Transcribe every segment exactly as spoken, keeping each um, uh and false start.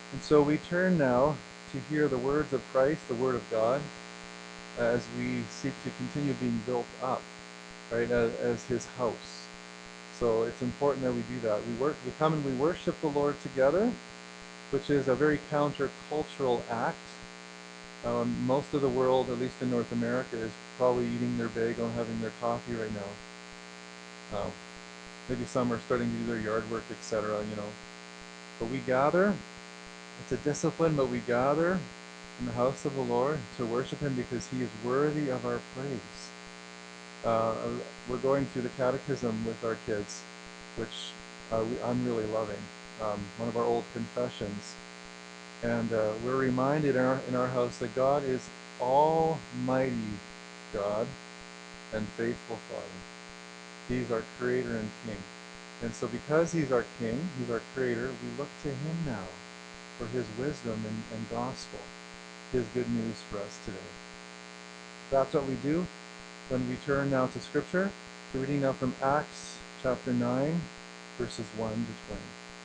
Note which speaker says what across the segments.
Speaker 1: And so we turn now to hear the words of Christ, the Word of God, as we seek to continue being built up, right, as, as His house. So it's important that we do that. We work, we come and we worship the Lord together, which is a very countercultural act. Um, most of the world, at least in North America, is probably eating their bagel and having their coffee right now. Um, maybe some are starting to do their yard work, et cetera. You know, but we gather. It's a discipline, but we gather in the house of the Lord to worship Him because He is worthy of our praise. Uh, we're going through the catechism with our kids, which uh, we, I'm really loving. Um, one of our old confessions. And uh, we're reminded in our, in our house that God is Almighty God and faithful Father. He's our Creator and King. And so because He's our King, He's our Creator, we look to Him now for His wisdom and, and gospel, His good news for us today. That's what we do when we turn now to Scripture. We're reading now from Acts chapter nine, verses one to twenty.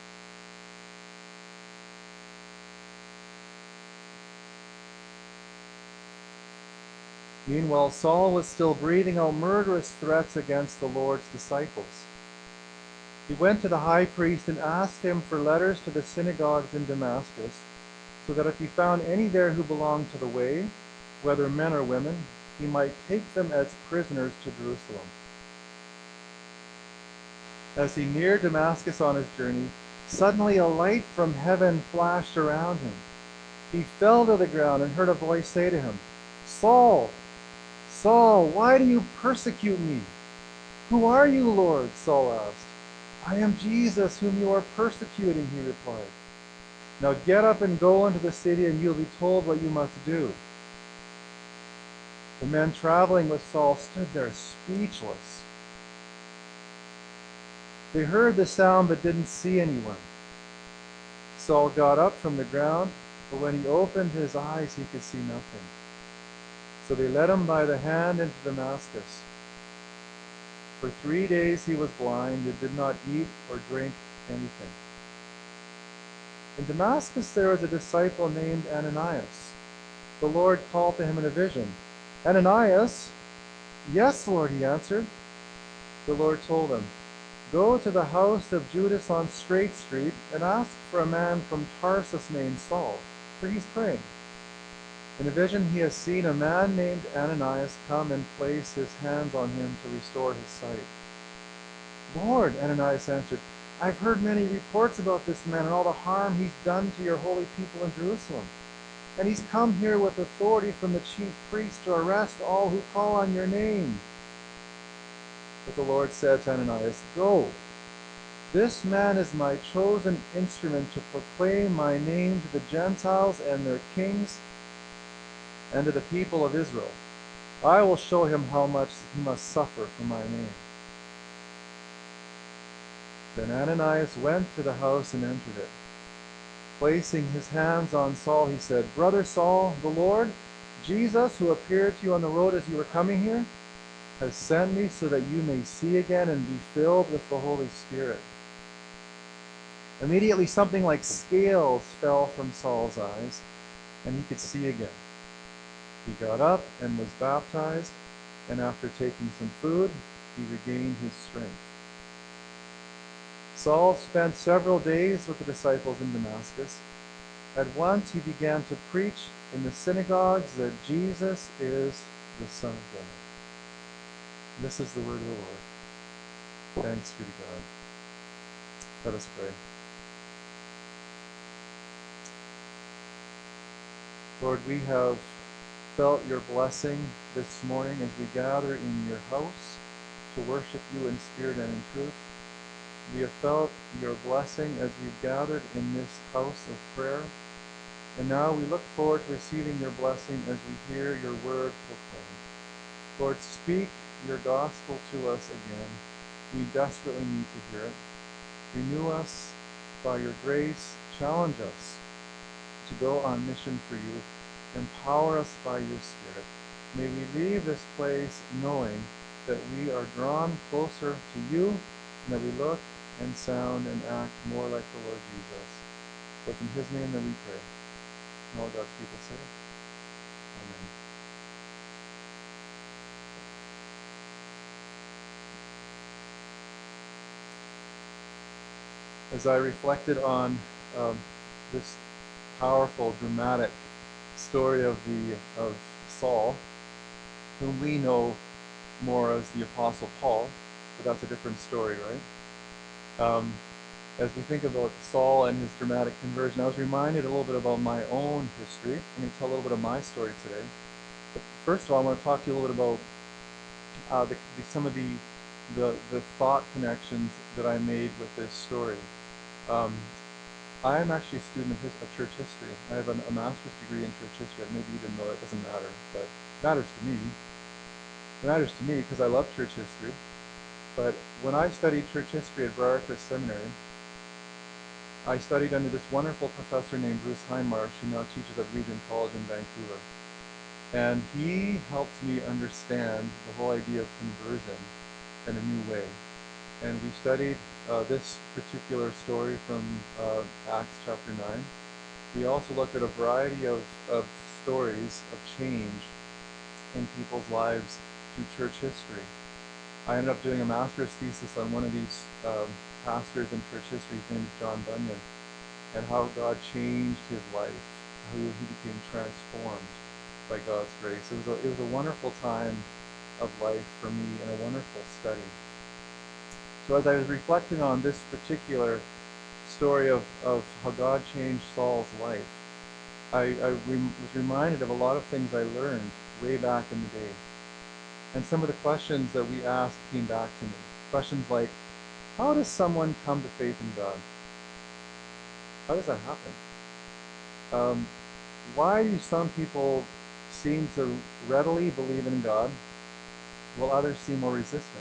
Speaker 1: Meanwhile, Saul was still breathing out murderous threats against the Lord's disciples. He went to the high priest and asked him for letters to the synagogues in Damascus, so that if he found any there who belonged to the way, whether men or women, he might take them as prisoners to Jerusalem. As he neared Damascus on his journey, suddenly a light from heaven flashed around him. He fell to the ground and heard a voice say to him, "Saul, Saul, why do you persecute me?" "Who are you, Lord?" Saul asked. "I am Jesus, whom you are persecuting," he replied. "Now get up and go into the city, and you'll be told what you must do." The men traveling with Saul stood there speechless. They heard the sound but didn't see anyone. Saul got up from the ground, but when he opened his eyes, he could see nothing. So they led him by the hand into Damascus. For three days he was blind and did not eat or drink anything. In Damascus there was a disciple named Ananias. The Lord called to him in a vision, "Ananias?" "Yes, Lord," he answered. The Lord told him, "Go to the house of Judas on Straight Street and ask for a man from Tarsus named Saul, for he's praying. In a vision he has seen a man named Ananias come and place his hands on him to restore his sight." "Lord," Ananias answered, "I've heard many reports about this man and all the harm he's done to your holy people in Jerusalem. And he's come here with authority from the chief priests to arrest all who call on your name." But the Lord said to Ananias, "Go. This man is my chosen instrument to proclaim my name to the Gentiles and their kings and to the people of Israel. I will show him how much he must suffer for my name." Then Ananias went to the house and entered it. Placing his hands on Saul, he said, "Brother Saul, the Lord, Jesus, who appeared to you on the road as you were coming here, has sent me so that you may see again and be filled with the Holy Spirit." Immediately something like scales fell from Saul's eyes, and he could see again. He got up and was baptized, and after taking some food, he regained his strength. Saul spent several days with the disciples in Damascus. At once he began to preach in the synagogues that Jesus is the Son of God. This is the word of the Lord. Thanks be to God. Let us pray. Lord, we have felt your blessing this morning as we gather in your house to worship you in spirit and in truth. We have felt your blessing as we've gathered in this house of prayer. And now we look forward to receiving your blessing as we hear your word proclaimed. Lord, speak your gospel to us again. We desperately need to hear it. Renew us by your grace. Challenge us to go on mission for you. Empower us by your Spirit. May we leave this place knowing that we are drawn closer to you and that we look and sound and act more like the Lord Jesus. For it's in his name that we pray. And all God's people say, Amen. As I reflected on um, this powerful, dramatic story of the of Saul, whom we know more as the Apostle Paul, but that's a different story, right? Um, as we think about Saul and his dramatic conversion, I was reminded a little bit about my own history. Let me tell a little bit of my story today. But first of all, I want to talk to you a little bit about uh, the, the, some of the, the the thought connections that I made with this story. Um, I am actually a student of, his, of church history. I have a, a master's degree in church history. Maybe you didn't know it. Doesn't matter, but it matters to me. It matters to me because I love church history. But when I studied church history at Briarcrest Seminary, I studied under this wonderful professor named Bruce Hindmarsh, who now teaches at Regent College in Vancouver. And he helped me understand the whole idea of conversion in a new way. And we studied uh, this particular story from uh, Acts chapter nine. We also looked at a variety of, of stories of change in people's lives through church history. I ended up doing a master's thesis on one of these um, pastors in church history. His name is John Bunyan, and how God changed his life, how he became transformed by God's grace. It was a, it was a wonderful time of life for me and a wonderful study. So as I was reflecting on this particular story of, of how God changed Saul's life, I, I re- was reminded of a lot of things I learned way back in the day. And some of the questions that we asked came back to me. Questions like, how does someone come to faith in God? How does that happen? Um, why do some people seem to readily believe in God while others seem more resistant?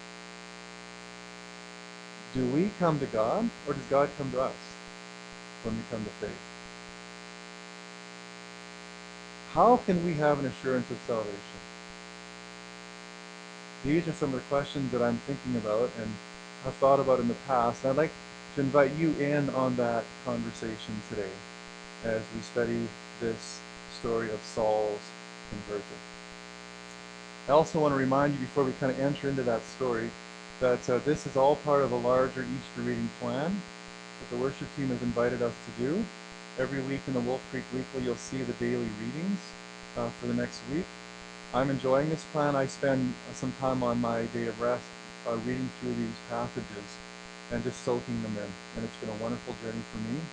Speaker 1: Do we come to God, or does God come to us when we come to faith? How can we have an assurance of salvation? These are some of the questions that I'm thinking about and have thought about in the past. And I'd like to invite you in on that conversation today as we study this story of Saul's conversion. I also want to remind you, before we kind of enter into that story, that uh, this is all part of a larger Easter reading plan that the worship team has invited us to do. Every week in the Wolf Creek Weekly, you'll see the daily readings uh, for the next week. I'm enjoying this plan. I spend some time on my day of rest uh, reading through these passages and just soaking them in, and it's been a wonderful journey for me.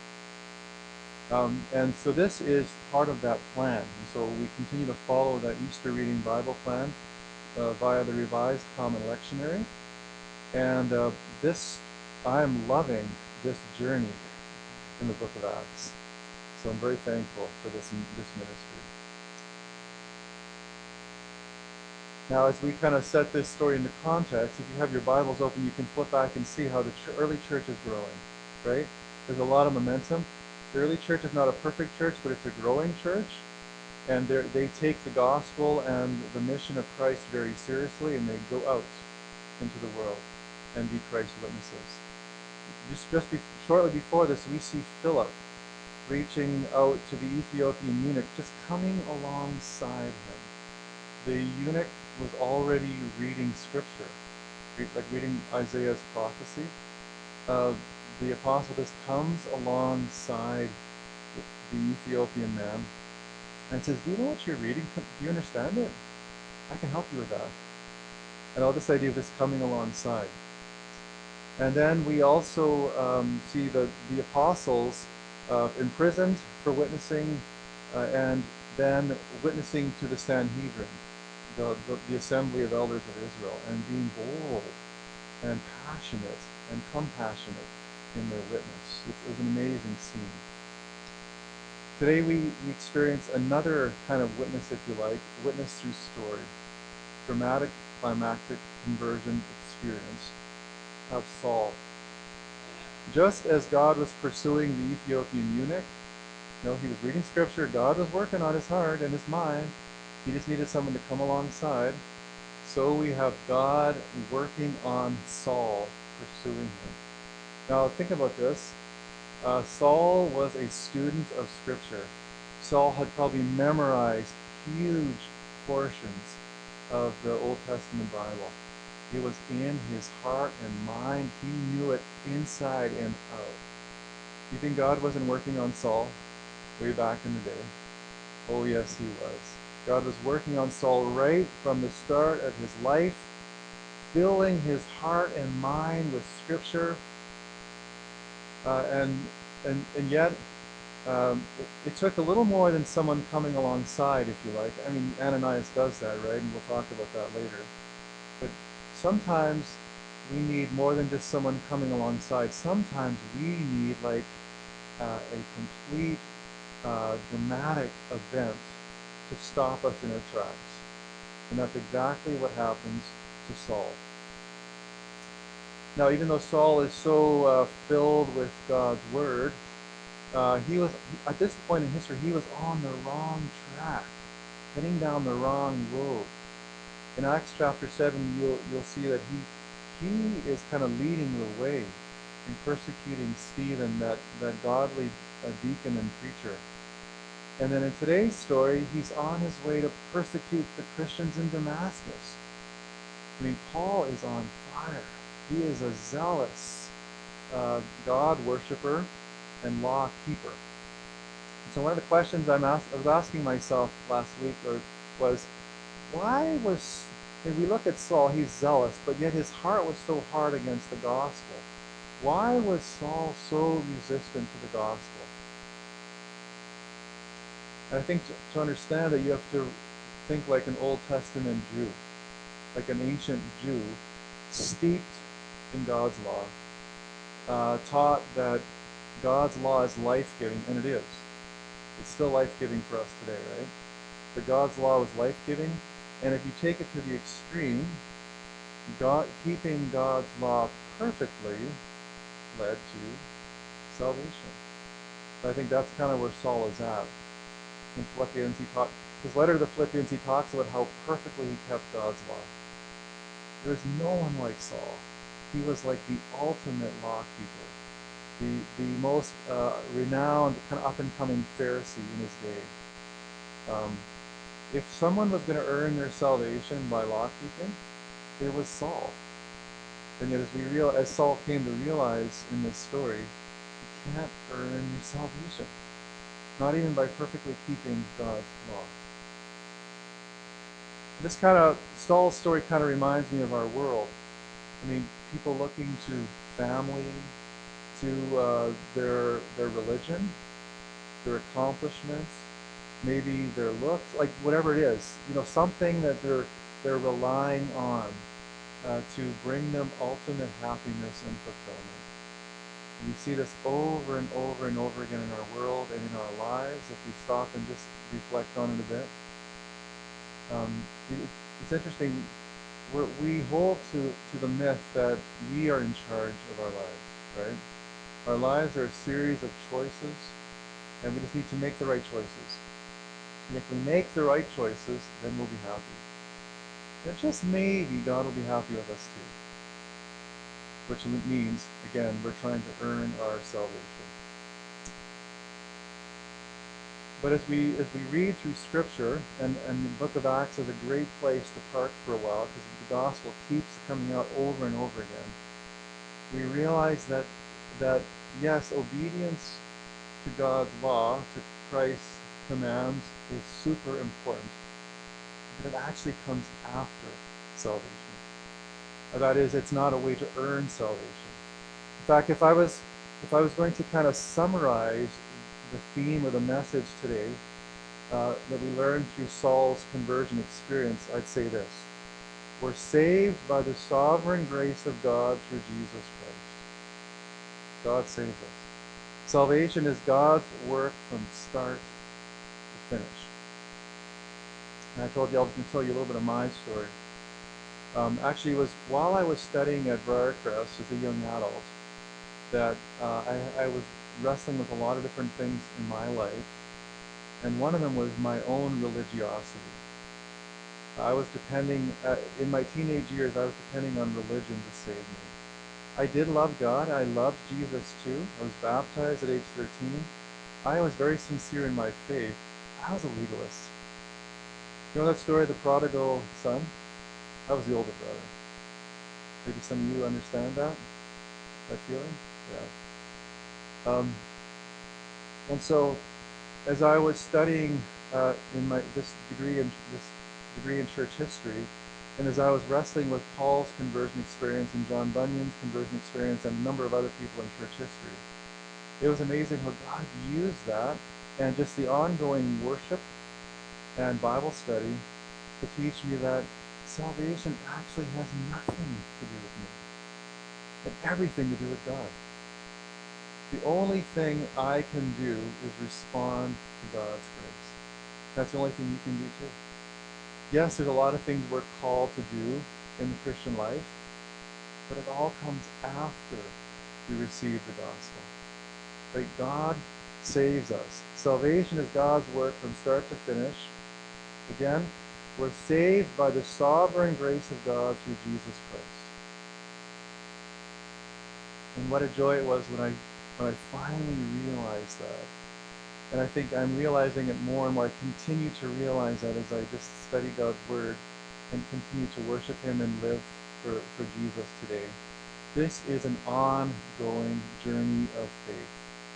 Speaker 1: Um, and so this is part of that plan. And so we continue to follow that Easter reading Bible plan uh, via the Revised Common Lectionary. And uh, this, I am loving this journey in the book of Acts. So I'm very thankful for this, this ministry. Now, as we kind of set this story into context, if you have your Bibles open, you can flip back and see how the ch- early church is growing, right? There's a lot of momentum. The early church is not a perfect church, but it's a growing church. And they take the gospel and the mission of Christ very seriously, and they go out into the world and be Christ's witnesses. Just, just be, shortly before this, we see Philip reaching out to the Ethiopian eunuch, just coming alongside him. The eunuch was already reading scripture, like reading Isaiah's prophecy. Uh, the apostle just comes alongside the Ethiopian man and says, do you know what you're reading? Do you understand it? I can help you with that. And all this idea of this coming alongside. And then we also um, see the, the apostles uh, imprisoned for witnessing uh, and then witnessing to the Sanhedrin, the, the, the assembly of elders of Israel, and being bold and passionate and compassionate in their witness. It was an amazing scene. Today we, we experience another kind of witness, if you like, witness through story. Dramatic, climactic conversion experience of Saul. Just as God was pursuing the Ethiopian eunuch, you know, he was reading scripture, God was working on his heart and his mind. He just needed someone to come alongside. So we have God working on Saul, pursuing him. Now think about this. Uh, Saul was a student of Scripture. Saul had probably memorized huge portions of the Old Testament Bible. It was in his heart and mind. He knew it inside and out. You think God wasn't working on Saul way back in the day? Oh, yes, he was. God was working on Saul right from the start of his life, filling his heart and mind with Scripture. Uh, and, and, and yet, um, it, it took a little more than someone coming alongside, if you like. I mean, Ananias does that, right? And we'll talk about that later. But sometimes we need more than just someone coming alongside. Sometimes we need like uh, a complete uh, dramatic event to stop us in our tracks. And that's exactly what happens to Saul. Now, even though Saul is so uh, filled with God's word, uh, he was at this point in history he was on the wrong track, heading down the wrong road. In Acts chapter seven, you'll you'll see that he he is kind of leading the way in persecuting Stephen, that that godly uh, deacon and preacher. And then in today's story, he's on his way to persecute the Christians in Damascus. I mean, Paul is on fire. He is a zealous uh, God worshiper and law keeper. So one of the questions I'm ask, I was asking myself last week or, was, why was, if we look at Saul, he's zealous, but yet his heart was so hard against the gospel. Why was Saul so resistant to the gospel? And I think to, to understand that you have to think like an Old Testament Jew, like an ancient Jew, steeped in God's law, uh, taught that God's law is life-giving, and it is. It's still life-giving for us today, right? But God's law was life-giving, and if you take it to the extreme, God, keeping God's law perfectly led to salvation. So I think that's kind of where Saul is at. In Philippians, he taught, his letter to the Philippians, he talks about how perfectly he kept God's law. There's no one like Saul. He was like the ultimate law keeper, the the most uh, renowned, kind of up-and-coming Pharisee in his day. Um, if someone was going to earn their salvation by law keeping, it was Saul. And yet, as we real, as Saul came to realize in this story, you can't earn your salvation, not even by perfectly keeping God's law. This kind of Saul's story kind of reminds me of our world. I mean, people looking to family, to uh, their their religion, their accomplishments, maybe their looks, like whatever it is, you know, something that they're they're relying on uh, to bring them ultimate happiness and fulfillment. And we see this over and over and over again in our world and in our lives. If we stop and just reflect on it a bit, um, it, it's interesting. We're, we hold to, to the myth that we are in charge of our lives, right? Our lives are a series of choices, and we just need to make the right choices. And if we make the right choices, then we'll be happy. And just maybe God will be happy with us too. Which means, again, we're trying to earn our salvation. But as we as we read through Scripture, and, and the book of Acts is a great place to park for a while because the gospel keeps coming out over and over again, we realize that that yes, obedience to God's law, to Christ's commands, is super important. But it actually comes after salvation. That is, it's not a way to earn salvation. In fact, if I was if I was going to kind of summarize the theme of the message today uh, that we learned through Saul's conversion experience, I'd say this. We're saved by the sovereign grace of God through Jesus Christ. God saves us. Salvation is God's work from start to finish. And I told you, I was going to tell you a little bit of my story. Um, actually, it was while I was studying at Briarcrest as a young adult that uh, I, I was wrestling with a lot of different things in my life, and one of them was my own religiosity. I was depending, uh, in my teenage years, I was depending on religion to save me. I did love God. I loved Jesus too. I was baptized at age thirteen. I was very sincere in my faith. I was a legalist. You know that story of the prodigal son? I was the older brother. Maybe some of you understand that? That feeling? Yeah. Um, and so, as I was studying uh, in my this degree in this degree in church history, and as I was wrestling with Paul's conversion experience and John Bunyan's conversion experience and a number of other people in church history, it was amazing how God used that and just the ongoing worship and Bible study to teach me that salvation actually has nothing to do with me and everything to do with God. The only thing I can do is respond to God's grace. That's the only thing you can do too. Yes, there's a lot of things we're called to do in the Christian life, but it all comes after we receive the gospel. Right? God saves us. Salvation is God's work from start to finish. Again, we're saved by the sovereign grace of God through Jesus Christ. And what a joy it was when I when I finally realized that. And I think I'm realizing it more and more. I continue to realize that as I just study God's Word and continue to worship Him and live for, for Jesus today. This is an ongoing journey of faith.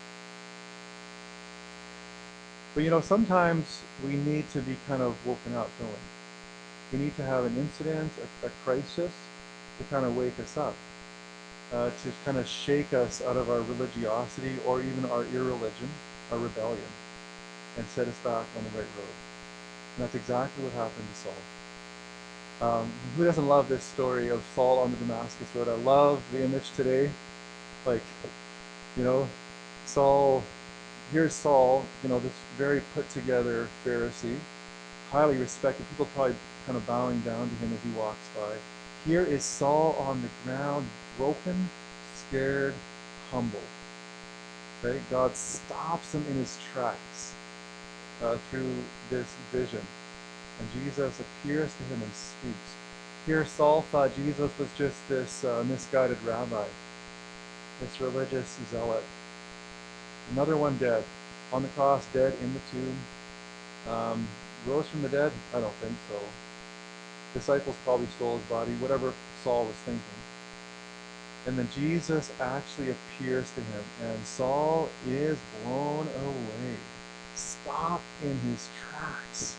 Speaker 1: But you know, sometimes we need to be kind of woken up, don't we? We need to have an incident, a, a crisis, to kind of wake us up, uh, to kind of shake us out of our religiosity or even our irreligion, our rebellion, and set us back on the right road. And that's exactly what happened to Saul. Um, who doesn't love this story of Saul on the Damascus road? I love the image today. Like, you know, Saul, here's Saul, you know, this very put together Pharisee, highly respected. People probably kind of bowing down to him as he walks by. Here is Saul on the ground, broken, scared, humbled. Right? God stops him in his tracks uh, through this vision. And Jesus appears to him and speaks. Here Saul thought Jesus was just this uh, misguided rabbi, this religious zealot. Another one dead. On the cross, dead in the tomb. Um, rose from the dead? I don't think so. Disciples probably stole his body, whatever Saul was thinking. And then Jesus actually appears to him, and Saul is blown away, stopped in his tracks.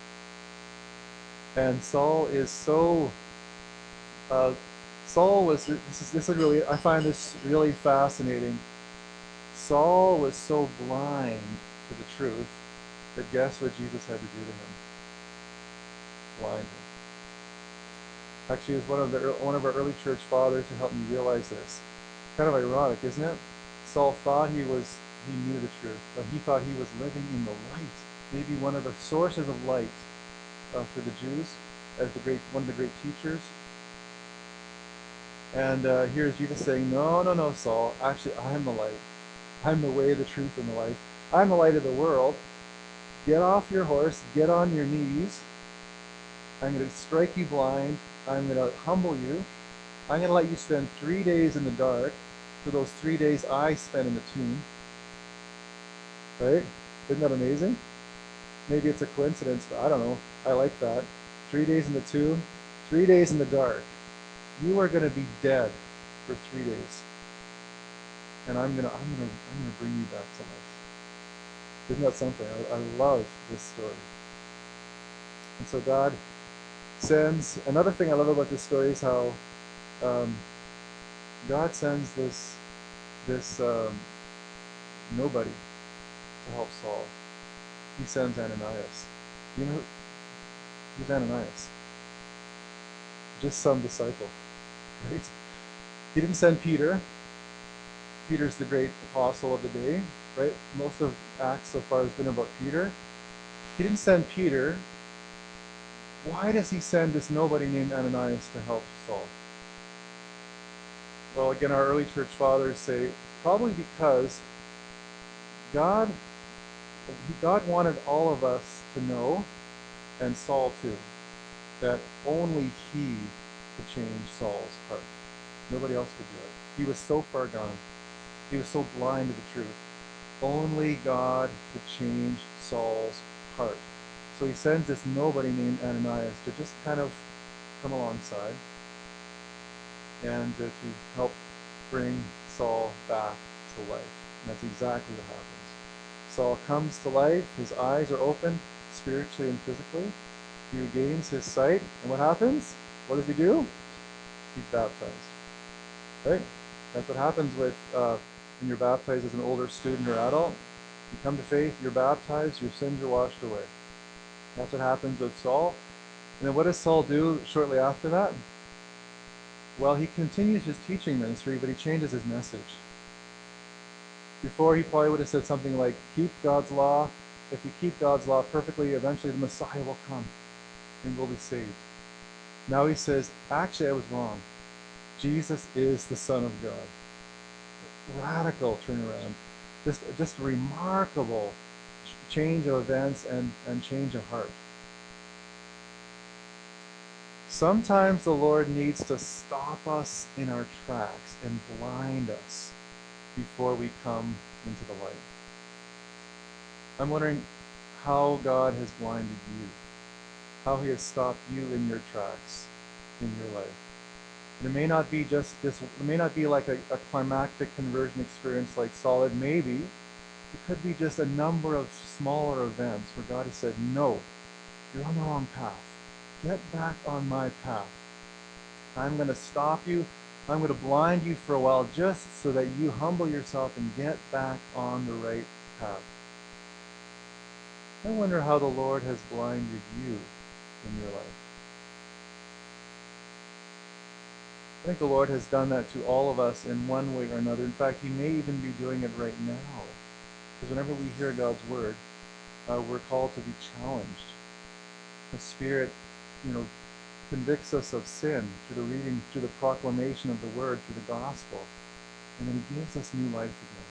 Speaker 1: And Saul is so, uh, Saul was, this is, this is really, I find this really fascinating. Saul was so blind to the truth that guess what Jesus had to do to him? Blind him. Actually, it was one of the one of our early church fathers who helped me realize this. Kind of ironic, isn't it? Saul thought he was he knew the truth, but he thought he was living in the light. Maybe one of the sources of light uh, for the Jews, as the great one of the great teachers. And uh, here's Jesus saying, "No, no, no, Saul. Actually, I'm the light. I'm the way, the truth, and the life. I'm the light of the world. Get off your horse. Get on your knees. I'm going to strike you blind. I'm going to humble you. I'm going to let you spend three days in the dark for those three days I spent in the tomb." Right? Isn't that amazing? Maybe it's a coincidence, but I don't know. I like that. Three days in the tomb, three days in the dark. You are going to be dead for three days. And I'm going to I'm going to, I'm going to bring you back to life. Isn't that something? I, I love this story. And so God sends, another thing I love about this story is how um, God sends this this um, nobody to help Saul. He sends Ananias. You know who, who's Ananias? Just some disciple, right? He didn't send Peter. Peter's the great apostle of the day, right? Most of Acts so far has been about Peter. He didn't send Peter. Why does he send this nobody named Ananias to help Saul? Well, again, our early church fathers say probably because God, God wanted all of us to know, and Saul too, that only he could change Saul's heart. Nobody else could do it. He was so far gone. He was so blind to the truth. Only God could change Saul's heart. So he sends this nobody named Ananias to just kind of come alongside and uh, to help bring Saul back to life. And that's exactly what happens. Saul comes to life. His eyes are opened spiritually and physically. He regains his sight. And what happens? What does he do? He's baptized. Right? That's what happens with uh, when you're baptized as an older student or adult. You come to faith, you're baptized, your sins are washed away. That's what happens with Saul. And then what does Saul do shortly after that? Well, he continues his teaching ministry, but he changes his message. Before, he probably would have said something like, keep God's law. If we keep God's law perfectly, eventually the Messiah will come and we'll be saved. Now he says, actually, I was wrong. Jesus is the Son of God. Radical turnaround. Just, just a remarkable change of events and, and change of heart. Sometimes the Lord needs to stop us in our tracks and blind us before we come into the light. I'm wondering how God has blinded you, how he has stopped you in your tracks in your life. And it may not be just this, it may not be like a, a climactic conversion experience like Saul. Maybe it could be just a number of smaller events where God has said, no, you're on the wrong path. Get back on my path. I'm going to stop you. I'm going to blind you for a while just so that you humble yourself and get back on the right path. I wonder how the Lord has blinded you in your life. I think the Lord has done that to all of us in one way or another. In fact, he may even be doing it right now. Because whenever we hear God's word, uh, we're called to be challenged. The Spirit, you know, convicts us of sin through the reading, through the proclamation of the word, through the gospel. And then he gives us new life again.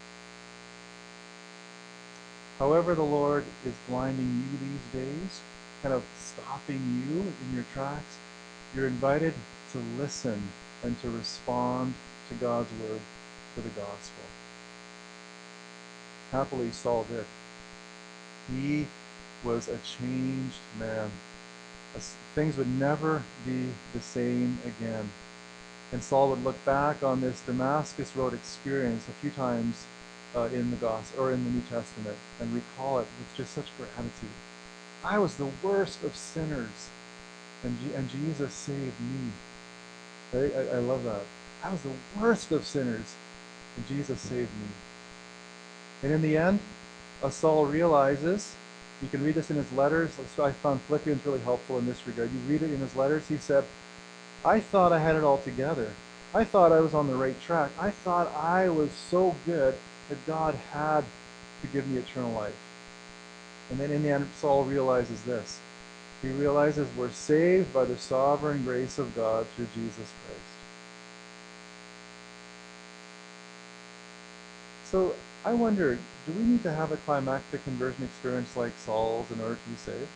Speaker 1: However the Lord is blinding you these days, kind of stopping you in your tracks, you're invited to listen and to respond to God's word, to the gospel. Happily, Saul did. He was a changed man. Things would never be the same again. And Saul would look back on this Damascus Road experience a few times uh, in the gospel or in the New Testament and recall it with just such gratitude. I was the worst of sinners, and, G- and Jesus saved me. Right? I, I love that. I was the worst of sinners, and Jesus saved me. And in the end, uh, Saul realizes, you can read this in his letters. So I found Philippians really helpful in this regard. You read it in his letters. He said, I thought I had it all together. I thought I was on the right track. I thought I was so good that God had to give me eternal life. And then in the end, Saul realizes this. He realizes we're saved by the sovereign grace of God through Jesus Christ. So I wonder, do we need to have a climactic conversion experience like Saul's in order to be saved?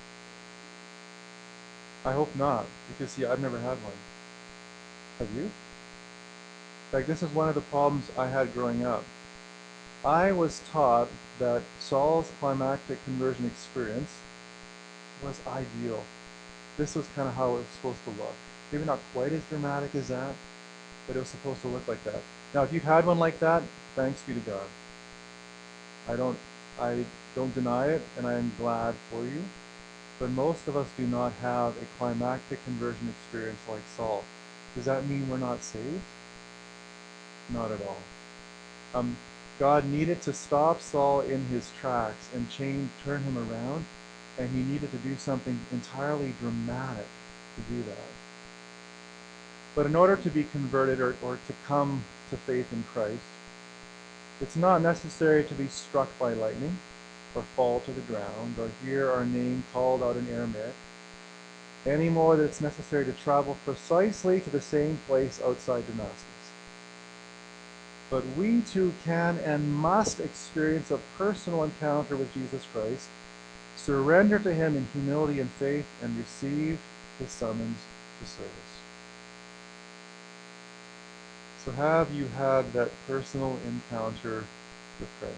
Speaker 1: I hope not, because see, I've never had one. Have you? In fact, this is one of the problems I had growing up. I was taught that Saul's climactic conversion experience was ideal. This was kind of how it was supposed to look. Maybe not quite as dramatic as that, but it was supposed to look like that. Now, if you've had one like that, thanks be to God. I don't, I don't deny it, and I am glad for you. But most of us do not have a climactic conversion experience like Saul. Does that mean we're not saved? Not at all. Um, God needed to stop Saul in his tracks and change, turn him around, and he needed to do something entirely dramatic to do that. But in order to be converted or, or to come to faith in Christ, it's not necessary to be struck by lightning or fall to the ground or hear our name called out in Aramaic, any more than it's necessary to travel precisely to the same place outside Damascus. But we too can and must experience a personal encounter with Jesus Christ, surrender to him in humility and faith, and receive his summons to service. So have you had that personal encounter with Christ?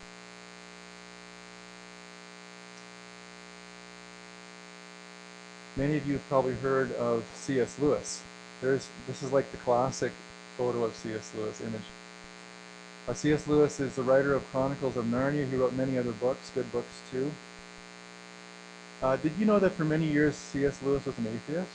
Speaker 1: Many of you have probably heard of C S Lewis. There's, this is like the classic photo of C S Lewis image. Uh, C S Lewis is the writer of Chronicles of Narnia. He wrote many other books, good books too. Uh, did you know that for many years C S Lewis was an atheist?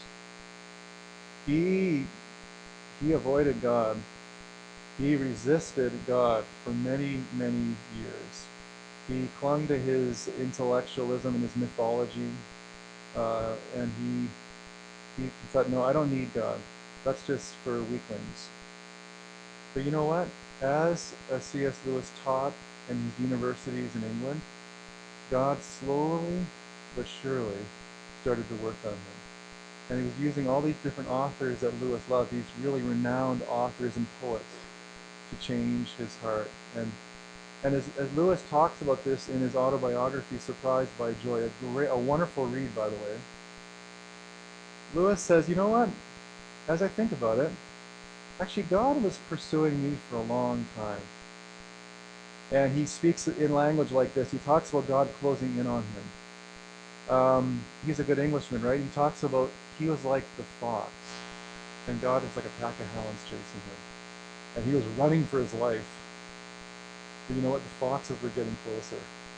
Speaker 1: He, he avoided God. He resisted God for many, many years. He clung to his intellectualism and his mythology, uh, and he, he thought, no, I don't need God. That's just for weaklings. But you know what? As uh, C S Lewis taught in his universities in England, God slowly but surely started to work on him. And he was using all these different authors that Lewis loved, these really renowned authors and poets, to change his heart. And and as, as Lewis talks about this in his autobiography, Surprised by Joy, a, great, a wonderful read, by the way, Lewis says, you know what? As I think about it, actually God was pursuing me for a long time. And he speaks in language like this. He talks about God closing in on him. Um, he's a good Englishman, right? He talks about he was like the fox, and God is like a pack of hounds chasing him. And he was running for his life. But you know what? The foxes were getting closer.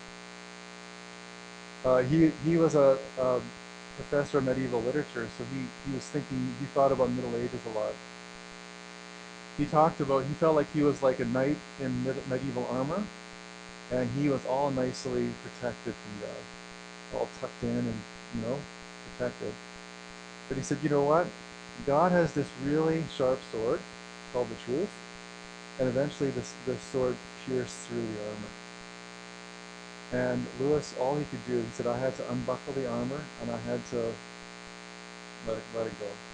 Speaker 1: Uh, he, he was a, a professor of medieval literature, so he, he was thinking, he thought about Middle Ages a lot. He talked about, he felt like he was like a knight in medieval armor, and he was all nicely protected from God, all tucked in and, you know, protected. But he said, you know what? God has this really sharp sword called the truth, and eventually this, this sword pierced through the armor. And Lewis, all he could do, he said, I had to unbuckle the armor, and I had to let it, let it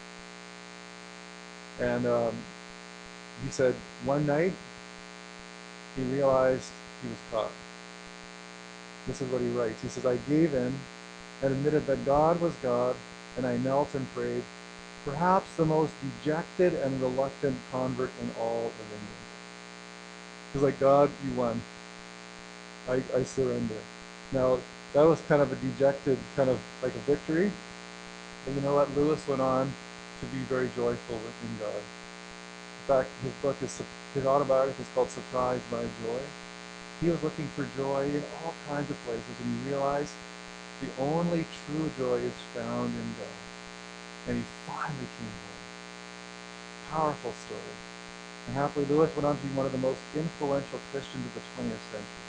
Speaker 1: go. And um, he said, one night, he realized he was caught. This is what he writes. He says, I gave in and admitted that God was God, and I knelt and prayed, perhaps the most dejected and reluctant convert in all of England. He's like, God, you won. I, I surrender. Now, that was kind of a dejected, kind of like a victory. But you know what? Lewis went on to be very joyful in God. In fact, his book is, his autobiography is called Surprised by Joy. He was looking for joy in all kinds of places, and he realized the only true joy is found in God. And he finally came home. Powerful story. And happily, Lewis went on to be one of the most influential Christians of the twentieth century.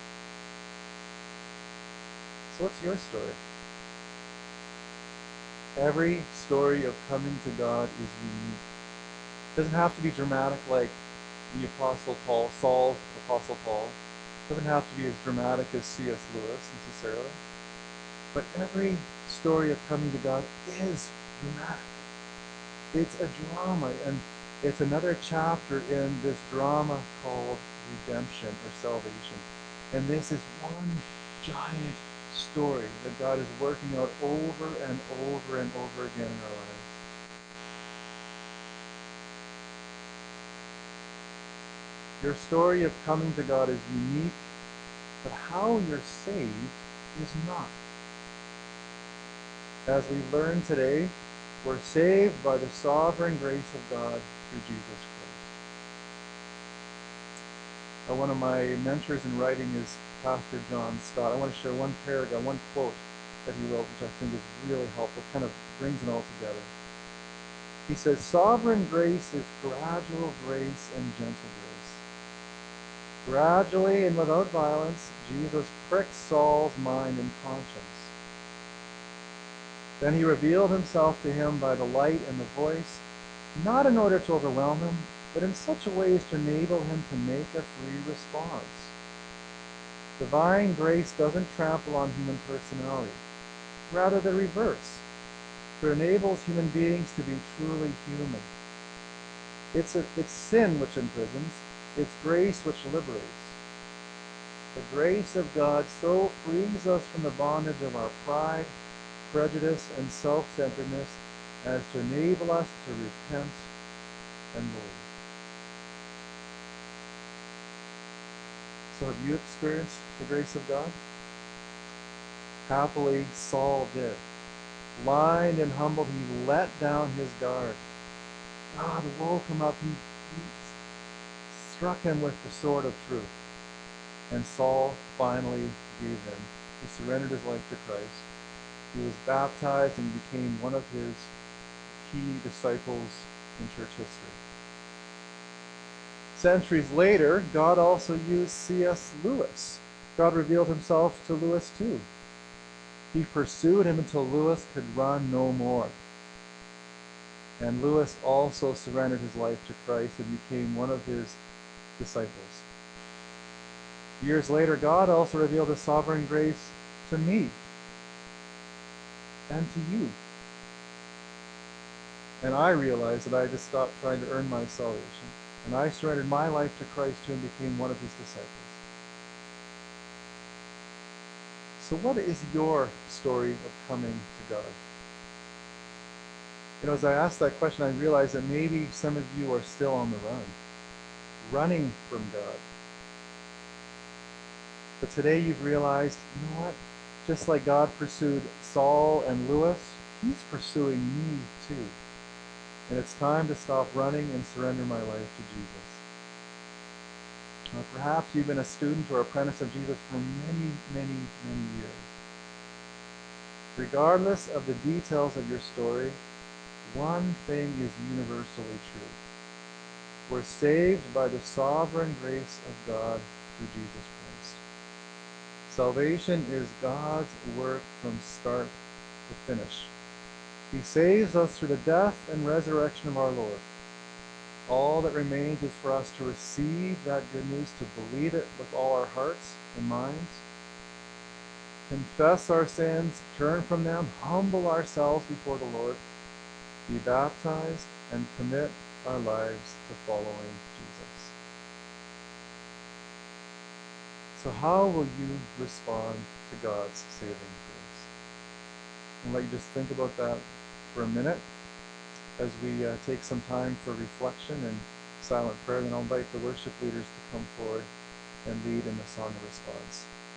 Speaker 1: So what's your story? Every story of coming to God is unique. It doesn't have to be dramatic like the Apostle Paul, Saul, Apostle Paul. It doesn't have to be as dramatic as C S Lewis necessarily. But every story of coming to God is dramatic. It's a drama, and it's another chapter in this drama called redemption or salvation. And this is one giant story that God is working out over and over and over again in our lives. Your story of coming to God is unique, but how you're saved is not. As we learn today, we're saved by the sovereign grace of God through Jesus Christ. Uh, one of my mentors in writing is Pastor John Stott. I want to share one paragraph, one quote that he wrote, which I think is really helpful, kind of brings it all together. He says, sovereign grace is gradual grace and gentle grace. Gradually and without violence, Jesus pricked Saul's mind and conscience. Then he revealed himself to him by the light and the voice, not in order to overwhelm him, but in such a way as to enable him to make a free response. Divine grace doesn't trample on human personality, rather the reverse. It enables human beings to be truly human. It's, a, it's sin which imprisons, it's grace which liberates. The grace of God so frees us from the bondage of our pride, prejudice, and self-centeredness as to enable us to repent and believe. So have you experienced the grace of God? Happily, Saul did. Blind and humbled, he let down his guard. God woke him up. He, he struck him with the sword of truth. And Saul finally gave in. He surrendered his life to Christ. He was baptized and became one of his key disciples in church history. Centuries later, God also used C S Lewis. God revealed himself to Lewis too. He pursued him until Lewis could run no more. And Lewis also surrendered his life to Christ and became one of his disciples. Years later, God also revealed his sovereign grace to me and to you. And I realized that I just stopped trying to earn my salvation. And I surrendered my life to Christ too and became one of his disciples. So what is your story of coming to God? You know, as I asked that question, I realized that maybe some of you are still on the run, running from God. But today you've realized, you know what? Just like God pursued Saul and Lewis, he's pursuing me too. And it's time to stop running and surrender my life to Jesus. Now, perhaps you've been a student or apprentice of Jesus for many, many, many years. Regardless of the details of your story, one thing is universally true. We're saved by the sovereign grace of God through Jesus Christ. Salvation is God's work from start to finish. He saves us through the death and resurrection of our Lord. All that remains is for us to receive that good news, to believe it with all our hearts and minds, confess our sins, turn from them, humble ourselves before the Lord, be baptized, and commit our lives to following Jesus. So how will you respond to God's saving grace? I'll let you just think about that for a minute as we uh, take some time for reflection and silent prayer. Then I'll invite the worship leaders to come forward and lead in the song of response.